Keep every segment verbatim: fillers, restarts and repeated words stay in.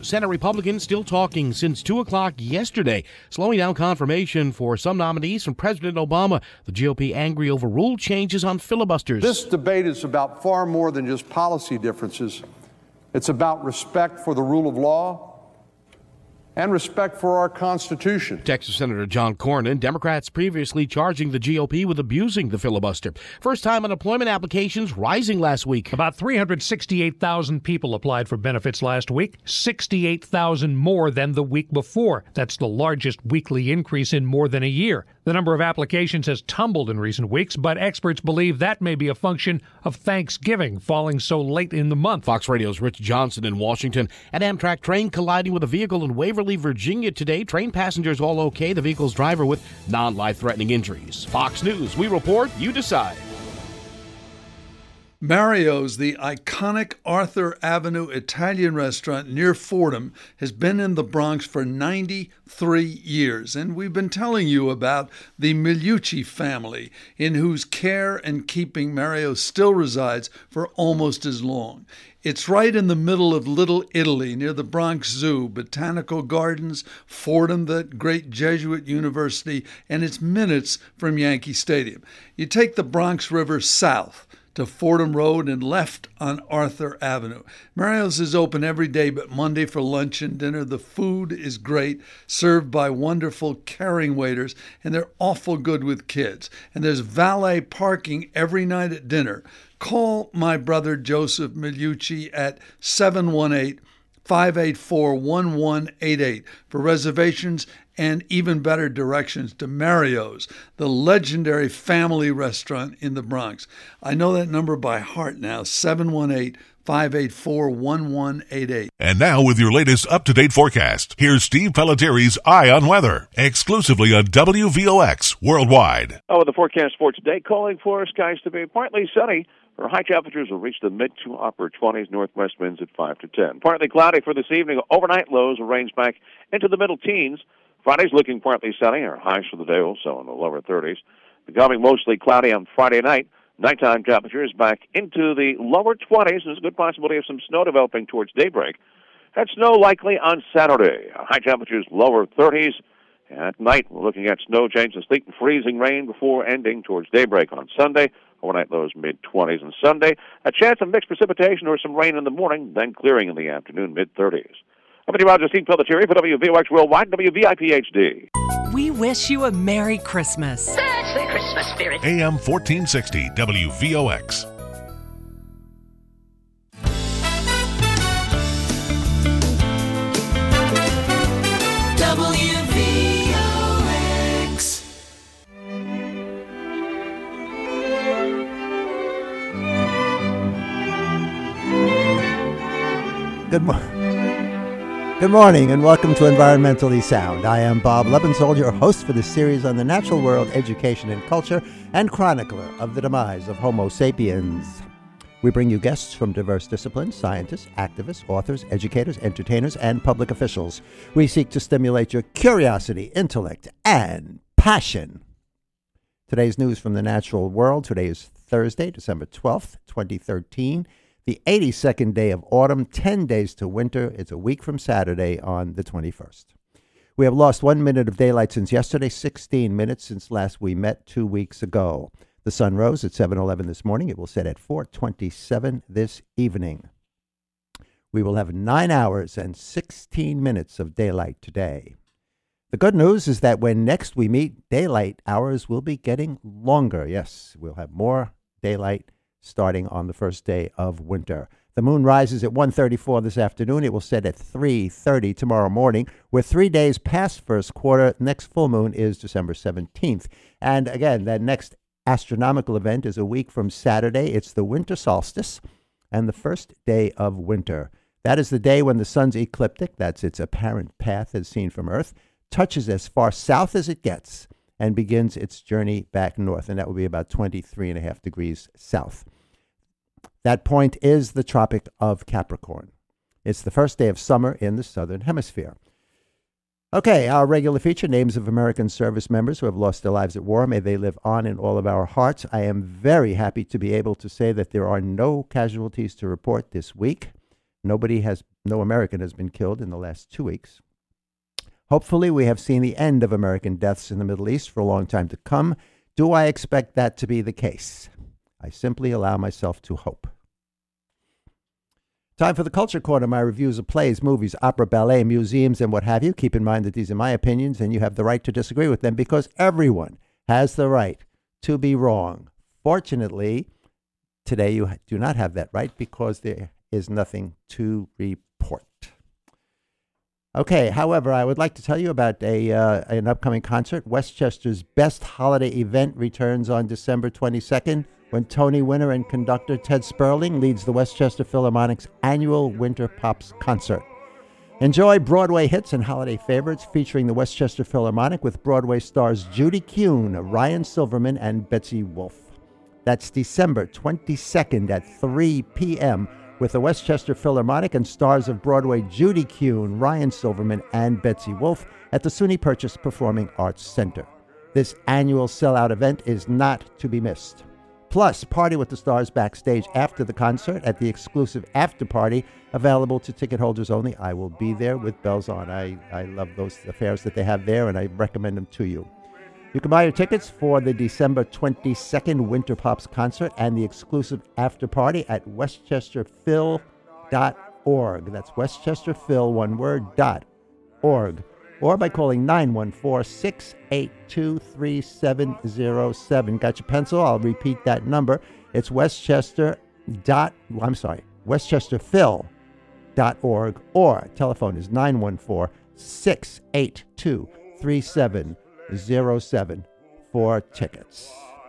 Senate Republicans still talking since two o'clock yesterday, slowing down confirmation for some nominees from President Obama. The G O P angry over rule changes on filibusters. This debate is about far more than just policy differences. It's about respect for the rule of law and respect for our Constitution. Texas Senator John Cornyn, Democrats previously charging the G O P with abusing the filibuster. First time unemployment applications rising last week. About three hundred sixty-eight thousand people applied for benefits last week, sixty-eight thousand more than the week before. That's the largest weekly increase in more than a year. The number of applications has tumbled in recent weeks, but experts believe that may be a function of Thanksgiving falling so late in the month. Fox Radio's Rich Johnson in Washington. An Amtrak train colliding with a vehicle in Waverly, Virginia today. Train passengers all okay. The vehicle's driver with non-life-threatening injuries. Fox News. We report, you decide. Mario's, the iconic Arthur Avenue Italian restaurant near Fordham, has been in the Bronx for ninety-three years, and we've been telling you about the Migliucci family, in whose care and keeping Mario still resides for almost as long. It's right in the middle of Little Italy, near the Bronx Zoo, Botanical Gardens, Fordham, the great Jesuit university, and it's minutes from Yankee Stadium. You take the Bronx River south to Fordham Road and left on Arthur Avenue. Mario's is open every day but Monday for lunch and dinner. The food is great, served by wonderful, caring waiters, and they're awful good with kids. And there's valet parking every night at dinner. Call my brother Joseph Migliucci at seven one eight, five eight four, one one eight eight for reservations and even better directions to Mario's, the legendary family restaurant in the Bronx. I know that number by heart now, seven one eight, five eight four, one one eight eight. And now with your latest up-to-date forecast, here's Steve Pellettieri's Eye on Weather, exclusively on W V O X Worldwide. Oh, the forecast for today, calling for skies to be partly sunny. Our high temperatures will reach the mid to upper twenties, northwest winds at five to ten. Partly cloudy for this evening. Overnight lows will range back into the middle teens. Friday's looking partly sunny. Our highs for the day also in the lower thirties. Becoming mostly cloudy on Friday night. Nighttime temperatures back into the lower twenties. There's a good possibility of some snow developing towards daybreak. That snow likely on Saturday. Our high temperatures lower thirties. At night, we're looking at snow change to sleet and freezing rain before ending towards daybreak on Sunday. Overnight lows mid-twenties on Sunday. A chance of mixed precipitation or some rain in the morning, then clearing in the afternoon, mid-thirties. I'm Roger Steve Pellettieri for W V O X Worldwide, W V I P H D. We wish you a Merry Christmas. That's the Christmas spirit. A M fourteen sixty W V O X. W V O X. Good morning. Good morning and welcome to Environmentally Sound. I am Bob Lebensold, your host for this series on the natural world, education and culture, and chronicler of the demise of Homo sapiens. We bring you guests from diverse disciplines, scientists, activists, authors, educators, entertainers, and public officials. We seek to stimulate your curiosity, intellect, and passion. Today's news from the natural world. Today is Thursday, December twelfth, twenty thirteen. The eighty-second day of autumn, ten days to winter. It's a week from Saturday on the twenty-first. We have lost one minute of daylight since yesterday, sixteen minutes since last we met two weeks ago. The sun rose at seven eleven this morning. It will set at four twenty-seven this evening. We will have nine hours and sixteen minutes of daylight today. The good news is that when next we meet, daylight hours will be getting longer. Yes, we'll have more daylight starting on the first day of winter. The moon rises at one thirty-four this afternoon. It will set at three thirty tomorrow morning. We're three days past first quarter. Next full moon is December seventeenth. And again, that next astronomical event is a week from Saturday. It's the winter solstice and the first day of winter. That is the day when the sun's ecliptic, that's its apparent path as seen from Earth, touches as far south as it gets and begins its journey back north. And that will be about twenty-three and a half degrees south. That point is the Tropic of Capricorn. It's the first day of summer in the southern hemisphere. Okay, our regular feature, names of American service members who have lost their lives at war. May they live on in all of our hearts. I am very happy to be able to say that there are no casualties to report this week. Nobody has, no American has been killed in the last two weeks. Hopefully, we have seen the end of American deaths in the Middle East for a long time to come. Do I expect that to be the case? I simply allow myself to hope. Time for the Culture Corner, my reviews of plays, movies, opera, ballet, museums, and what have you. Keep in mind that these are my opinions, and you have the right to disagree with them because everyone has the right to be wrong. Fortunately, today you do not have that right because there is nothing to report. Okay, however, I would like to tell you about a uh, an upcoming concert. Westchester's Best Holiday Event returns on December twenty-second when Tony winner and conductor Ted Sperling leads the Westchester Philharmonic's annual Winter Pops concert. Enjoy Broadway hits and holiday favorites featuring the Westchester Philharmonic with Broadway stars Judy Kuhn, Ryan Silverman, and Betsy Wolfe. That's December twenty-second at three p.m. with the Westchester Philharmonic and stars of Broadway Judy Kuhn, Ryan Silverman, and Betsy Wolfe at the SUNY Purchase Performing Arts Center. This annual sellout event is not to be missed. Plus, party with the stars backstage after the concert at the exclusive after party, available to ticket holders only. I will be there with bells on. I, I love those affairs that they have there, and I recommend them to you. You can buy your tickets for the December twenty-second Winter Pops concert and the exclusive after party at westchester phil dot org. That's westchesterphil, one word, dot org. Or by calling nine one four, six eight two, three seven zero seven. Got your pencil? I'll repeat that number. It's Westchester dot, I'm sorry, westchesterphil dot org, or telephone is nine one four, six eight two, three seven zero seven for tickets.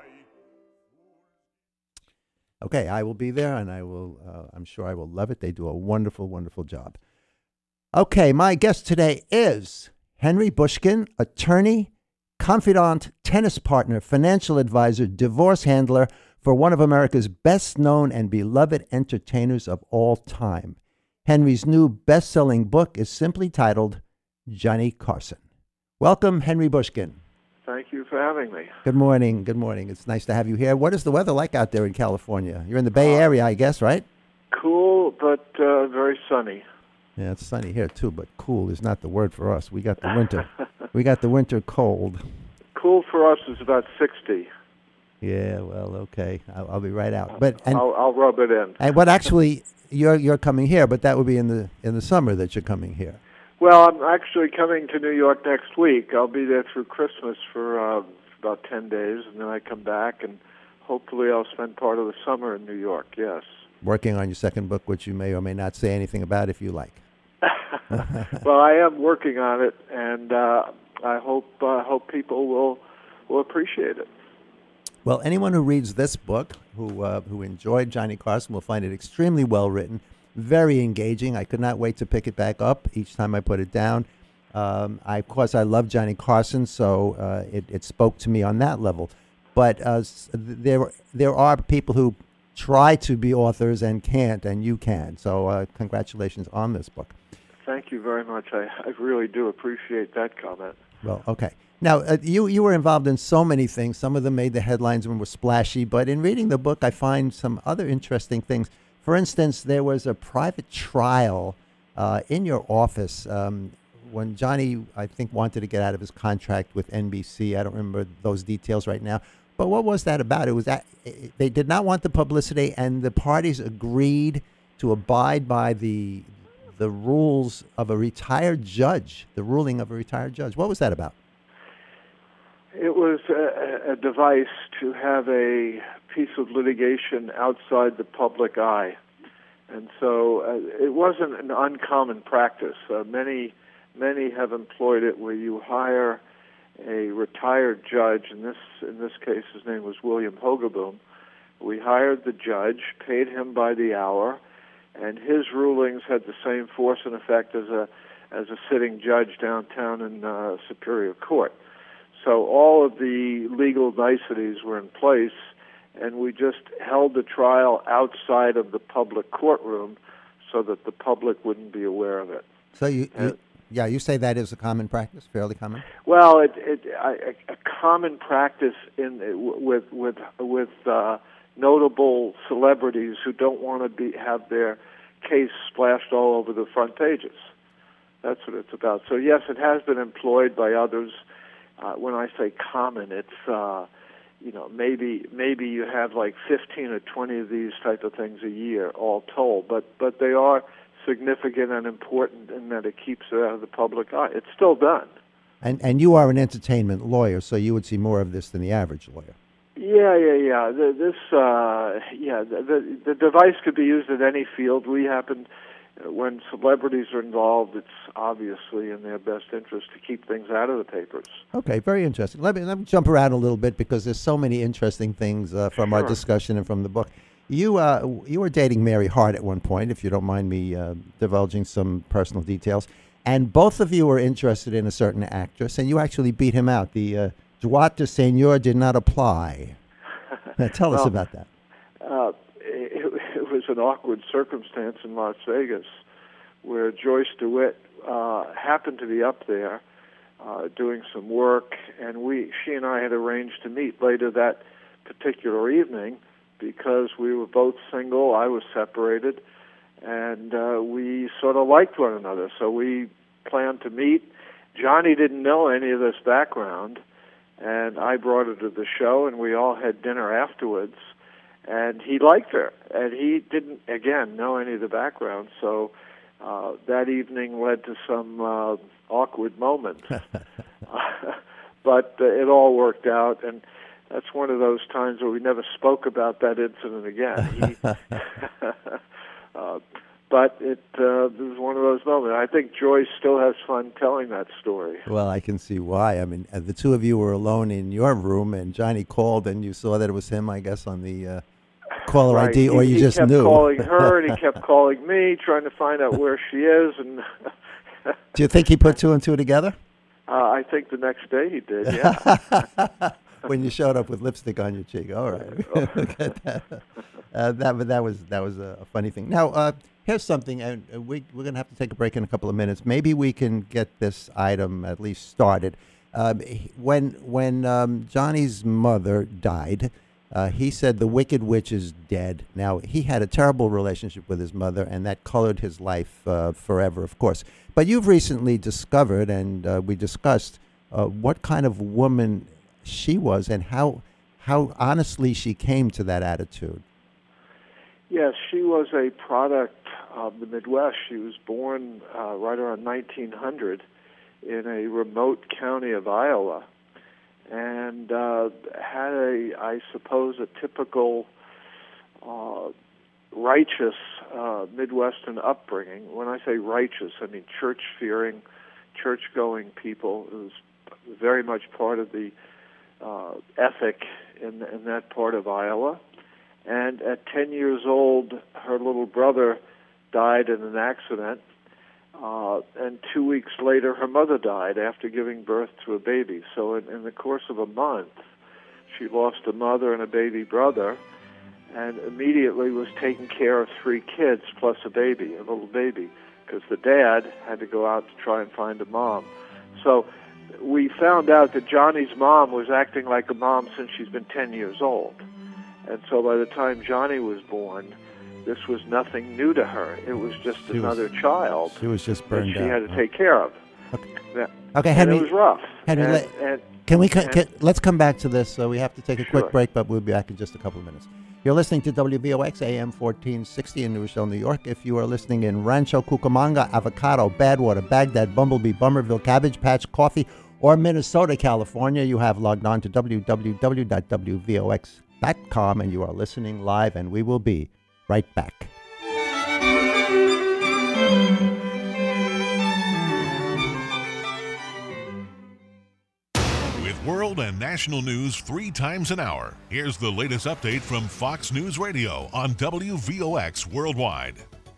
Okay, I will be there, and I will, uh, I'm sure I will love it. They do a wonderful, wonderful job. Okay, my guest today is Henry Bushkin, attorney, confidant, tennis partner, financial advisor, divorce handler for one of America's best-known and beloved entertainers of all time. Henry's new best-selling book is simply titled Johnny Carson. Welcome, Henry Bushkin. Thank you for having me. Good morning. Good morning. It's nice to have you here. What is the weather like out there in California? You're in the Bay Area, I guess, right? Cool, but uh, very sunny. Yeah, it's sunny here too, but cool is not the word for us. We got the winter. we got the winter cold. Cool for us is about sixty. Yeah, well, okay. I'll, I'll be right out. But and, I'll, I'll rub it in. And what actually you're you're coming here, but that would be in the in the summer that you're coming here. Well, I'm actually coming to New York next week. I'll be there through Christmas for uh, about ten days, and then I come back, and hopefully I'll spend part of the summer in New York, yes. Working on your second book, which you may or may not say anything about if you like. Well, I am working on it, and uh, I hope uh, hope people will will appreciate it. Well, anyone who reads this book, who uh, who enjoyed Johnny Carson, will find it extremely well written, very engaging. I could not wait to pick it back up each time I put it down. Um, I, of course, I love Johnny Carson, so uh, it, it spoke to me on that level. But uh, there there are people who try to be authors and can't, and you can. So uh, congratulations on this book. Thank you very much. I, I really do appreciate that comment. Well, okay. Now, uh, you, you were involved in so many things. Some of them made the headlines and were splashy, but in reading the book, I find some other interesting things. For instance, there was a private trial uh, in your office um, when Johnny, I think, wanted to get out of his contract with N B C. I don't remember those details right now. But what was that about? It was that they did not want the publicity, and the parties agreed to abide by the the rules of a retired judge, the ruling of a retired judge. What was that about? It was a, a device to have a piece of litigation outside the public eye. And so uh, it wasn't an uncommon practice. Uh, many, many have employed it where you hire a retired judge. In this, in this case, his name was William Hogeboom. We hired the judge, paid him by the hour, and his rulings had the same force and effect as a as a sitting judge downtown in uh, Superior Court. So all of the legal niceties were in place, and we just held the trial outside of the public courtroom so that the public wouldn't be aware of it. So you, you yeah, you say that is a common practice, fairly common? Well, it, it I, a common practice in with with with uh, notable celebrities who don't want to be have their case splashed all over the front pages. That's what it's about. So yes, it has been employed by others. Uh, when I say common, it's uh, you know maybe maybe you have like fifteen or twenty of these type of things a year, all told. But but they are significant and important in that it keeps it out of the public eye. It's still done. And and you are an entertainment lawyer, so you would see more of this than the average lawyer. Yeah, yeah, yeah. The, this, uh, yeah, the, the the device could be used in any field. We happen, when celebrities are involved, it's obviously in their best interest to keep things out of the papers. Okay, very interesting. Let me let me jump around a little bit because there's so many interesting things uh, from Sure. our discussion and from the book. You uh, you were dating Mary Hart at one point, if you don't mind me uh, divulging some personal details. And both of you were interested in a certain actress, and you actually beat him out. The uh, droit de seigneur did not apply. Now, tell well, us about that. Uh, it, it was an awkward circumstance in Las Vegas where Joyce DeWitt uh, happened to be up there uh, doing some work, and we, she and I had arranged to meet later that particular evening because we were both single. I was separated, and uh, we sort of liked one another, so we planned to meet. Johnny didn't know any of this background, and I brought her to the show, and we all had dinner afterwards, and he liked her, and he didn't, again, know any of the background, so uh, that evening led to some uh, awkward moments. But uh, it all worked out, and that's one of those times where we never spoke about that incident again. He, uh, but it, uh, it was one of those moments. I think Joyce still has fun telling that story. Well, I can see why. I mean, uh, the two of you were alone in your room, and Johnny called, and you saw that it was him, I guess, on the uh, caller right. I D, or he, you he just kept knew. calling her, and he kept calling me, trying to find out where she is. And Do you think he put two and two together? Uh, I think the next day he did, yeah. When you showed up with lipstick on your cheek. All right. that. Uh, that, but that was that was a funny thing. Now, uh, here's something, and we, we're going to have to take a break in a couple of minutes. Maybe we can get this item at least started. Um, when when um, Johnny's mother died, uh, he said the Wicked Witch is dead. Now, he had a terrible relationship with his mother, and that colored his life uh, forever, of course. But you've recently discovered, and uh, we discussed, uh, what kind of woman she was and how how honestly she came to that attitude. Yes, she was a product of the Midwest. She was born uh, right around nineteen hundred in a remote county of Iowa, and uh, had a, I suppose, a typical uh, righteous uh, Midwestern upbringing. When I say righteous, I mean church-fearing, church-going people. It was very much part of the uh, ethic in, in that part of Iowa. And at ten years old, her little brother died in an accident. Uh, and two weeks later, her mother died after giving birth to a baby. So in, in the course of a month, she lost a mother and a baby brother, and immediately was taking care of three kids plus a baby, a little baby, because the dad had to go out to try and find a mom. So we found out that Johnny's mom was acting like a mom since she's been ten years old. And so by the time Johnny was born, this was nothing new to her. It was just she another was, child she was just burned that she out. had to take care of. Okay, yeah. okay and Henry. it was rough. Henry, and, let, and, can we? and, Can, let's come back to this. So we have to take a Sure. quick break, but we'll be back in just a couple of minutes. You're listening to W V O X A M fourteen sixty in New Rochelle, New York. If you are listening in Rancho Cucamonga, Avocado, Badwater, Baghdad, Bumblebee, Bummerville, Cabbage Patch, Coffee, or Minnesota, California, you have logged on to w w w dot w v o x dot com and you are listening live, and we will be right back. With world and national news three times an hour, here's the latest update from Fox News Radio on W V O X Worldwide.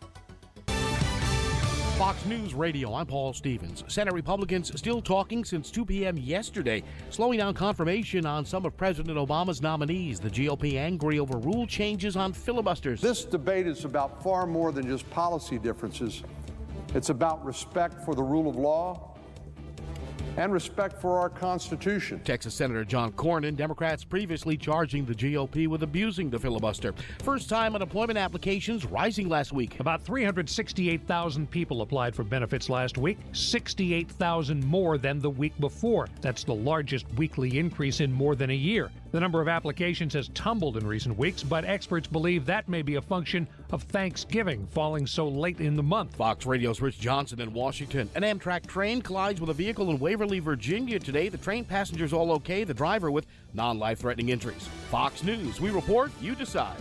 Fox News Radio, I'm Paul Stevens. Senate Republicans still talking since two p.m. yesterday, slowing down confirmation on some of President Obama's nominees. The G O P angry over rule changes on filibusters. This debate is about far more than just policy differences. It's about respect for the rule of law and respect for our Constitution. Texas Senator John Cornyn, Democrats previously charging the G O P with abusing the filibuster. First-time unemployment applications rising last week. About three hundred sixty-eight thousand people applied for benefits last week, sixty-eight thousand more than the week before. That's the largest weekly increase in more than a year. The number of applications has tumbled in recent weeks, but experts believe that may be a function of Thanksgiving falling so late in the month. Fox Radio's Rich Johnson in Washington. An Amtrak train collides with a vehicle in Waverly, Virginia today. The train passengers all okay, the driver with non-life-threatening injuries. Fox News, we report, you decide.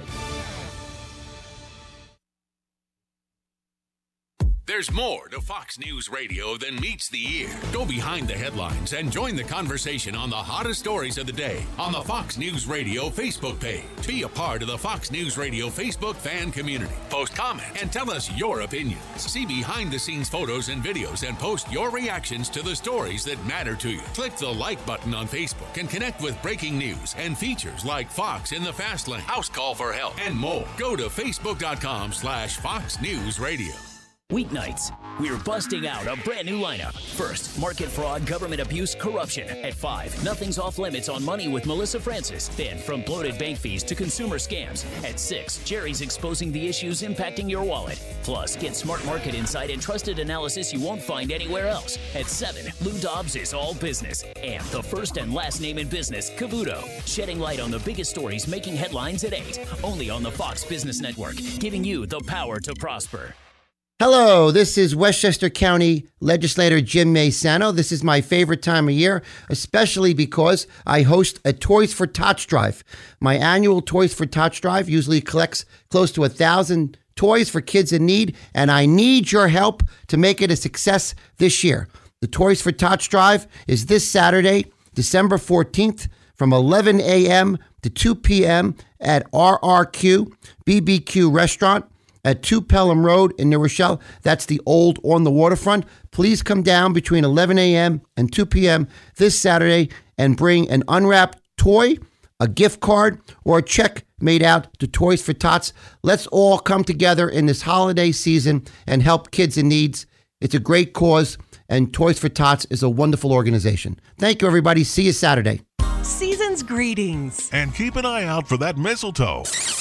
There's more to Fox News Radio than meets the ear. Go behind the headlines and join the conversation on the hottest stories of the day on the Fox News Radio Facebook page. Be a part of the Fox News Radio Facebook fan community. Post comments and tell us your opinions. See behind-the-scenes photos and videos and post your reactions to the stories that matter to you. Click the like button on Facebook and connect with breaking news and features like Fox in the Fast Lane, House Call for Help, and more. Go to facebook.com slash Fox News Radio. Weeknights, we're busting out a brand new lineup. First, market fraud, government abuse, corruption. At five, nothing's off limits on money with Melissa Francis. Then, from bloated bank fees to consumer scams. At six, Jerry's exposing the issues impacting your wallet. Plus, get smart market insight and trusted analysis you won't find anywhere else. At seven, Lou Dobbs is all business. And the first and last name in business, Cavuto, shedding light on the biggest stories making headlines at eight. Only on the Fox Business Network, giving you the power to prosper. Hello, this is Westchester County Legislator Jim Maysano. This is my favorite time of year, especially because I host a Toys for Tots drive. My annual Toys for Tots drive usually collects close to a thousand toys for kids in need, and I need your help to make it a success this year. The Toys for Tots drive is this Saturday, December fourteenth, from eleven a.m. to two p.m. at R R Q B B Q Restaurant at two Pelham Road in New Rochelle. That's the old on the waterfront. Please come down between eleven a.m. and two p.m. this Saturday and bring an unwrapped toy, a gift card, or a check made out to Toys for Tots. Let's all come together in this holiday season and help kids in need. It's a great cause, and Toys for Tots is a wonderful organization. Thank you, everybody. See you Saturday. Season's greetings. And keep an eye out for that mistletoe.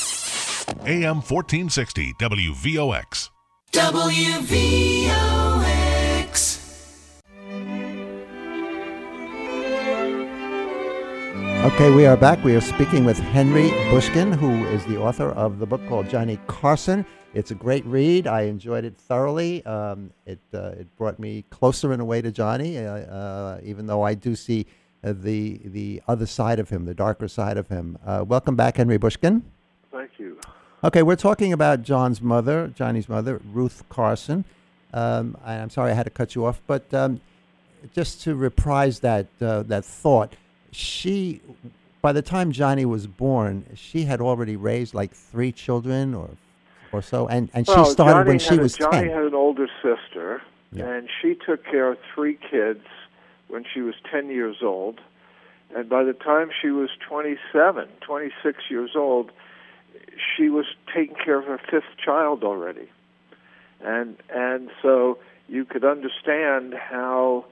A M fourteen sixty W V O X. W V O X. Okay, we are back. We are speaking with Henry Bushkin, who is the author of the book called Johnny Carson. It's a great read. I enjoyed it thoroughly. Um, it uh, it brought me closer in a way to Johnny, uh, uh, even though I do see uh, the the other side of him, the darker side of him. Uh, welcome back, Henry Bushkin. Thank you. Okay, we're talking about John's mother, Johnny's mother, Ruth Carson. Um, I, I'm sorry I had to cut you off, but um, just to reprise that uh, that thought, she, by the time Johnny was born, she had already raised like three children or or so, and, and well, she started Johnny when she a, was Johnny ten. had an older sister, yeah. and she took care of three kids when she was ten years old, and by the time she was twenty-seven, twenty-six years old, she was taking care of her fifth child already. And and so you could understand how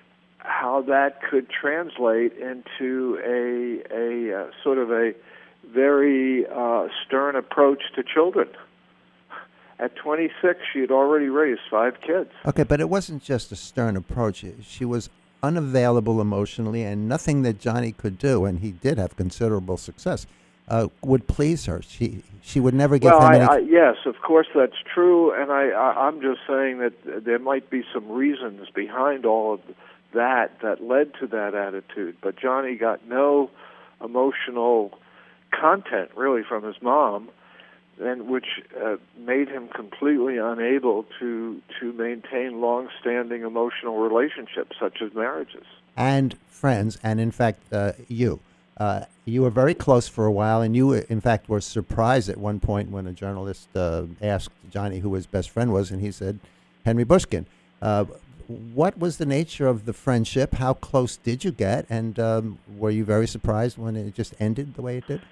how that could translate into a a uh, sort of a very uh, stern approach to children. At twenty-six, she had already raised five kids. Okay, but it wasn't just a stern approach. She was unavailable emotionally, and nothing that Johnny could do, and he did have considerable success, Uh, would please her. She she would never give well, him I, any... I, yes, of course that's true, and I, I, I'm just saying that there might be some reasons behind all of that that led to that attitude. But Johnny got no emotional content, really, from his mom, and which uh, made him completely unable to, to maintain long-standing emotional relationships, such as marriages. And friends, and in fact, uh, you. Uh, you were very close for a while, and you, in fact, were surprised at one point when a journalist uh, asked Johnny who his best friend was, and he said, Henry Bushkin. Uh, what was the nature of the friendship? How close did you get? And um, were you very surprised when it just ended the way it did?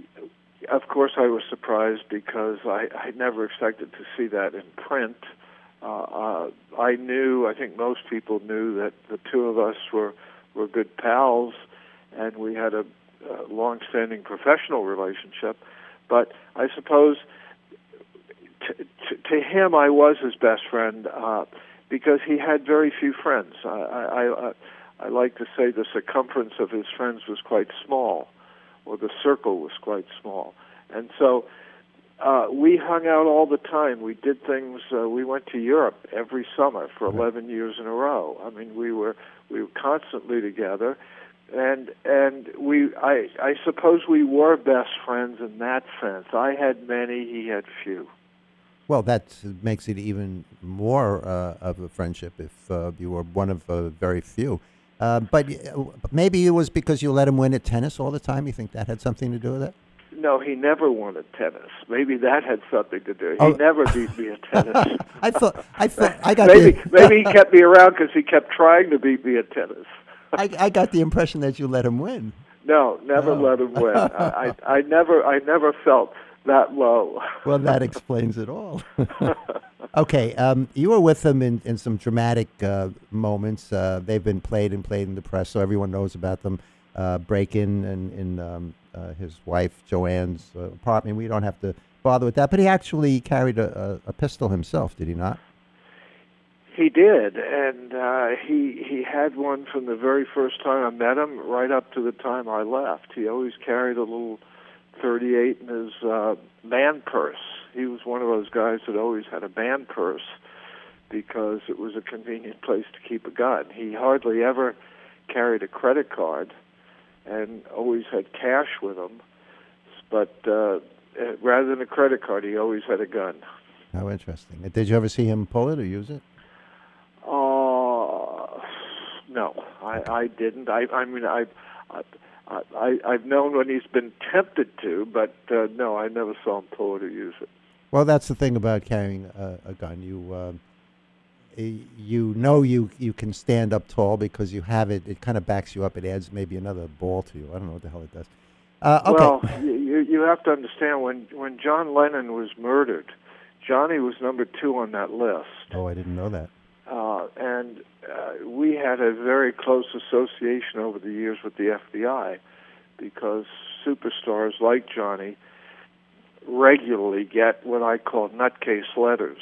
Of course I was surprised because I, I never expected to see that in print. Uh, uh, I knew, I think most people knew that the two of us were, were good pals, and we had a, a long-standing professional relationship. But I suppose t- t- to him I was his best friend uh, because he had very few friends. I, I, I, I like to say the circumference of his friends was quite small, or the circle was quite small. And so uh, we hung out all the time. We did things, uh, we went to Europe every summer for eleven years in a row. I mean, we were we were constantly together. And and we, I, I suppose we were best friends in that sense. I had many, he had few. Well, that makes it even more uh, of a friendship if uh, you were one of uh, very few. Uh, but maybe it was because you let him win at tennis all the time. You think that had something to do with it? No, he never won at tennis. Maybe that had something to do. He Oh. never beat me at tennis. I thought, I thought, I got maybe the, maybe he kept me around because he kept trying to beat me at tennis. I, I got the impression that you let him win. No, never Oh. let him win. I, I, I never, I never felt that low. Well, that explains it all. Okay, um, you were with them in, in some dramatic uh, moments. Uh, they've been played and played in the press, so everyone knows about them. Uh, break-in in, in um, uh, his wife Joanne's uh, apartment. We don't have to bother with that. But he actually carried a, a, a pistol himself, did he not? He did, and uh, he he had one from the very first time I met him, right up to the time I left. He always carried a little thirty-eight in his uh, band purse. He was one of those guys that always had a band purse because it was a convenient place to keep a gun. He hardly ever carried a credit card and always had cash with him, but uh, rather than a credit card, he always had a gun. How interesting. Did you ever see him pull it or use it? Uh, no, I, I didn't. I, I mean, I, I, I, I've known when he's been tempted to, but uh, no, I never saw him pull it or use it. Well, that's the thing about carrying a, a gun. You uh, you know you, you can stand up tall because you have it. It kind of backs you up. It adds maybe another ball to you. I don't know what the hell it does. Uh, okay. Well, you, you have to understand, when, when John Lennon was murdered, Johnny was number two on that list. Oh, I didn't know that. Uh, and uh, we had a very close association over the years with the F B I because superstars like Johnny regularly get what I call nutcase letters.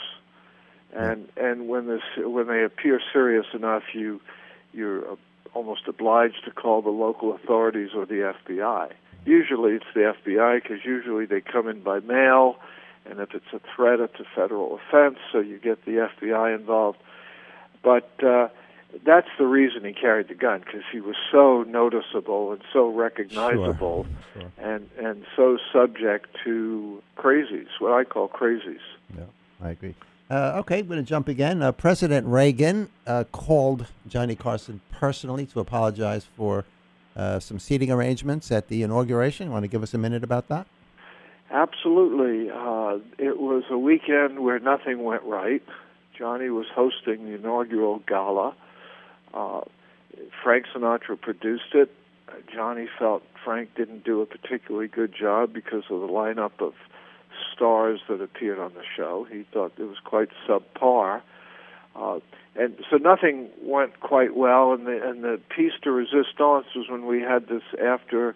And and when this when they appear serious enough, you you're uh, almost obliged to call the local authorities or the F B I. Usually it's the F B I because usually they come in by mail, and if it's a threat, it's a federal offense, so you get the F B I involved. But uh, that's the reason he carried the gun, because he was so noticeable and so recognizable, Sure. Sure. and and so subject to crazies, what I call crazies. Yeah, I agree. Uh, okay, I'm going to jump again. Uh, President Reagan uh, called Johnny Carson personally to apologize for uh, some seating arrangements at the inauguration. You want to give us a minute about that? Absolutely. Uh, it was a weekend where nothing went right. Johnny was hosting the inaugural gala. Uh, Frank Sinatra produced it. Uh, Johnny felt Frank didn't do a particularly good job because of the lineup of stars that appeared on the show. He thought it was quite subpar. Uh, and so nothing went quite well, and the, and the piece de resistance was when we had this after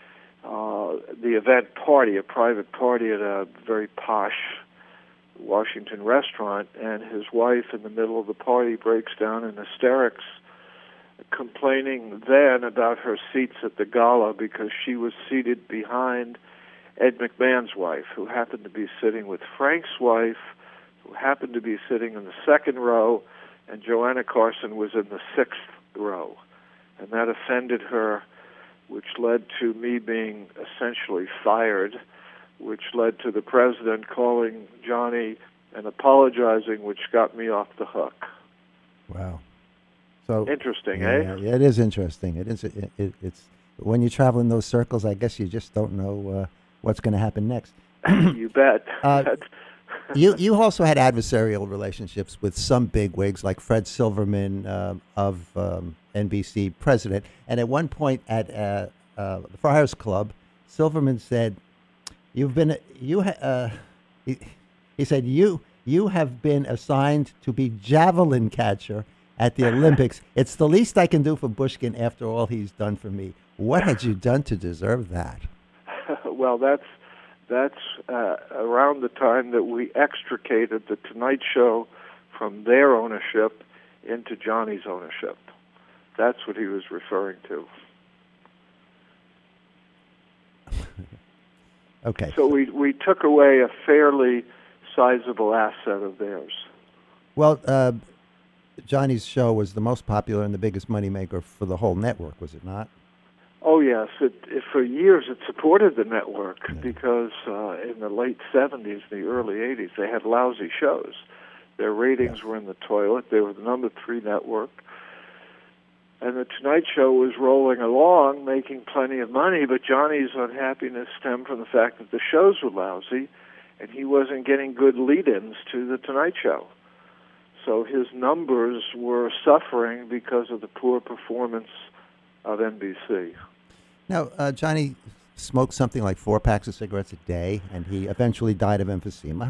uh, the event party, a private party at a very posh Washington restaurant, and his wife in the middle of the party breaks down in hysterics, complaining then about her seats at the gala because she was seated behind Ed McMahon's wife, who happened to be sitting with Frank's wife, who happened to be sitting in the second row, and Joanna Carson was in the sixth row. And that offended her, which led to me being essentially fired, which led to the president calling Johnny and apologizing, which got me off the hook. Wow. So interesting, yeah, eh? Yeah, it is interesting. It is. It, it, it's when you travel in those circles, I guess you just don't know uh, what's going to happen next. You bet. Uh, you you also had adversarial relationships with some bigwigs like Fred Silverman uh, of um, N B C, president. And at one point at uh, uh, the Friars Club, Silverman said, "You've been you." Ha- uh, he, he said, "You you have been assigned to be javelin catcher at the Olympics. It's the least I can do for Bushkin after all he's done for me. What had you done to deserve that? Well, that's that's uh, around the time that we extricated the Tonight Show from their ownership into Johnny's ownership. That's what he was referring to. Okay. So we we took away a fairly sizable asset of theirs. Well, uh, Johnny's show was the most popular and the biggest moneymaker for the whole network, was it not? Oh, yes. It, it, for years, it supported the network yeah. because uh, in the late seventies, the early eighties, they had lousy shows. Their ratings yes. were in the toilet. They were the number three network. And the Tonight Show was rolling along, making plenty of money, but Johnny's unhappiness stemmed from the fact that the shows were lousy, and he wasn't getting good lead-ins to the Tonight Show. So his numbers were suffering because of the poor performance of N B C. Now, uh, Johnny smoked something like four packs of cigarettes a day, and he eventually died of emphysema.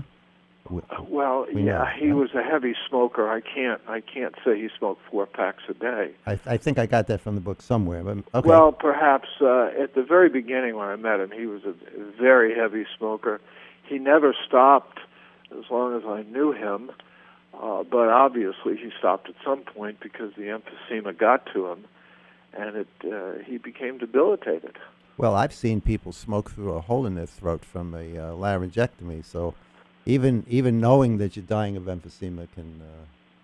Well, we yeah, know, he right? was a heavy smoker. I can't, I can't say he smoked four packs a day. I, I think I got that from the book somewhere. But okay. Well, perhaps uh, at the very beginning when I met him, he was a very heavy smoker. He never stopped as long as I knew him, uh, but obviously he stopped at some point because the emphysema got to him, and it uh, he became debilitated. Well, I've seen people smoke through a hole in their throat from a uh, laryngectomy, so even even knowing that you're dying of emphysema can uh,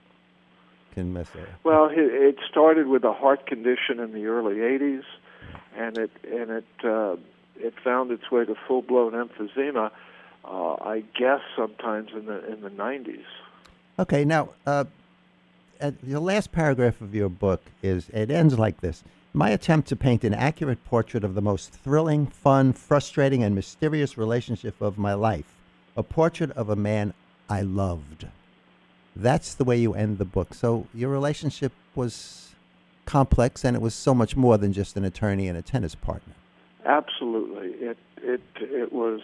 can mess up. Well, it started with a heart condition in the early eighties, and it and it uh, it found its way to full blown emphysema. Uh, I guess sometimes in the in the nineties. Okay, now uh, at the last paragraph of your book is it ends like this: my attempt to paint an accurate portrait of the most thrilling, fun, frustrating, and mysterious relationship of my life. A portrait of a man I loved. That's the way you end the book. So your relationship was complex, and it was so much more than just an attorney and a tennis partner. Absolutely. It it it was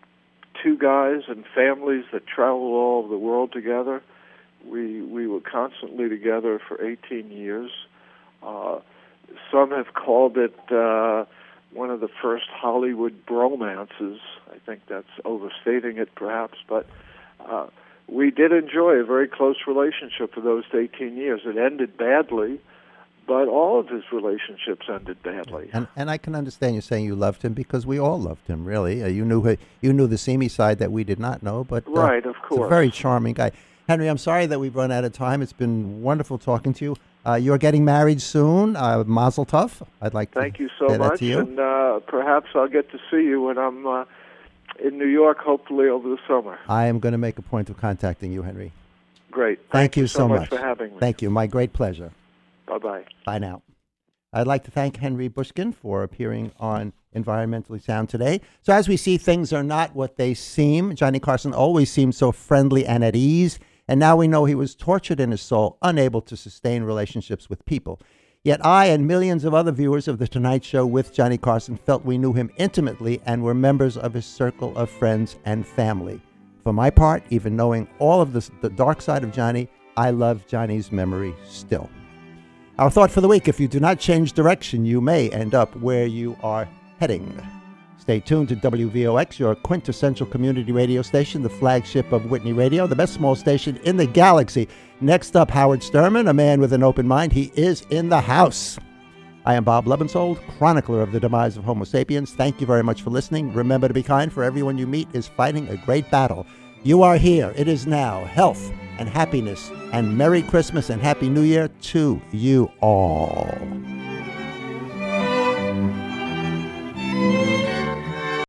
two guys and families that traveled all over the world together. We we were constantly together for eighteen years. Uh, some have called it uh, one of the first Hollywood bromances. I think that's overstating it, perhaps, but uh, we did enjoy a very close relationship for those eighteen years. It ended badly, but all of his relationships ended badly. And and I can understand you saying you loved him because we all loved him, really. Uh, you knew you knew the seamy side that we did not know, but uh, right, of course, he's a very charming guy. Henry, I'm sorry that we've run out of time. It's been wonderful talking to you. Uh, you're getting married soon. Uh, Mazel tov. I'd like to thank you so say much, that to you. and uh, perhaps I'll get to see you when I'm uh, in New York, hopefully over the summer. I am going to make a point of contacting you, Henry. Great. Thank, Thank you, you so, so much much for having me. Thank you. My great pleasure. Bye-bye. Bye now. I'd like to thank Henry Bushkin for appearing on Environmentally Sound today. So as we see, things are not what they seem. Johnny Carson always seemed so friendly and at ease, and now we know he was tortured in his soul, unable to sustain relationships with people. Yet I and millions of other viewers of The Tonight Show with Johnny Carson felt we knew him intimately and were members of his circle of friends and family. For my part, even knowing all of this, the dark side of Johnny, I love Johnny's memory still. Our thought for the week: if you do not change direction, you may end up where you are heading. Stay tuned to W V O X, your quintessential community radio station, the flagship of Whitney Radio, the best small station in the galaxy. Next up, Howard Sturman, a man with an open mind. He is in the house. I am Bob Lebensold, chronicler of the demise of Homo sapiens. Thank you very much for listening. Remember to be kind, for everyone you meet is fighting a great battle. You are here. It is now. Health and happiness and Merry Christmas and Happy New Year to you all.